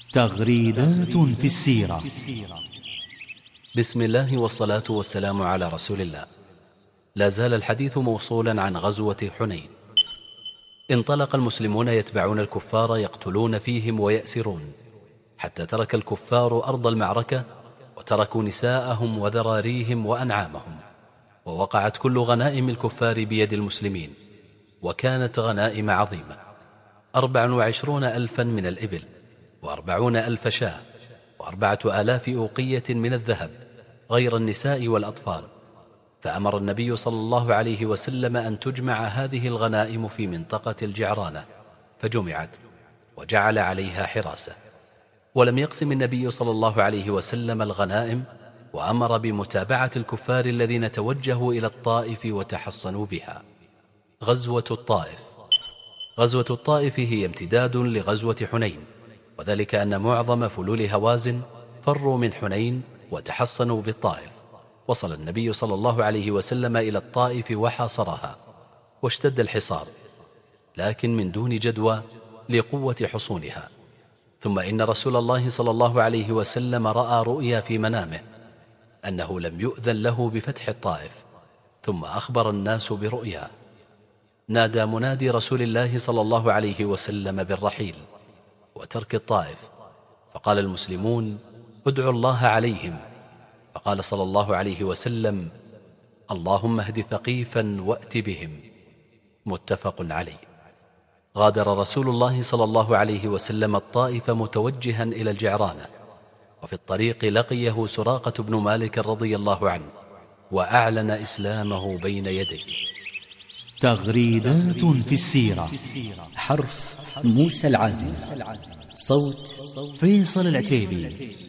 تغريدات في السيرة. بسم الله والصلاة والسلام على رسول الله. لا زال الحديث موصولا عن غزوة حنين. انطلق المسلمون يتبعون الكفار يقتلون فيهم ويأسرون، حتى ترك الكفار أرض المعركة وتركوا نساءهم وذراريهم وأنعامهم، ووقعت كل غنائم الكفار بيد المسلمين، وكانت غنائم عظيمة: 24,000 من الإبل، 40,000 شاة، 4,000 أوقية من الذهب، غير النساء والأطفال. فأمر النبي صلى الله عليه وسلم أن تجمع هذه الغنائم في منطقة الجعرانة، فجمعت وجعل عليها حراسة. ولم يقسم النبي صلى الله عليه وسلم الغنائم، وأمر بمتابعة الكفار الذين توجهوا إلى الطائف وتحصنوا بها. غزوة الطائف. غزوة الطائف هي امتداد لغزوة حنين، وذلك أن معظم فلول هوازن فروا من حنين وتحصنوا بالطائف. وصل النبي صلى الله عليه وسلم إلى الطائف وحاصرها، واشتد الحصار، لكن من دون جدوى لقوة حصونها. ثم إن رسول الله صلى الله عليه وسلم رأى رؤيا في منامه أنه لم يؤذن له بفتح الطائف، ثم أخبر الناس برؤياه. نادى منادي رسول الله صلى الله عليه وسلم بالرحيل وترك الطائف، فقال المسلمون: ادعوا الله عليهم. فقال صلى الله عليه وسلم: اللهم اهد ثقيفا وأت بهم. متفق عليه. غادر رسول الله صلى الله عليه وسلم الطائف متوجها إلى الجعرانة، وفي الطريق لقيه سراقة بن مالك رضي الله عنه، وأعلن إسلامه بين يديه. تغريدات في السيرة. حرف موسى العازم، صوت فيصل العتيبي.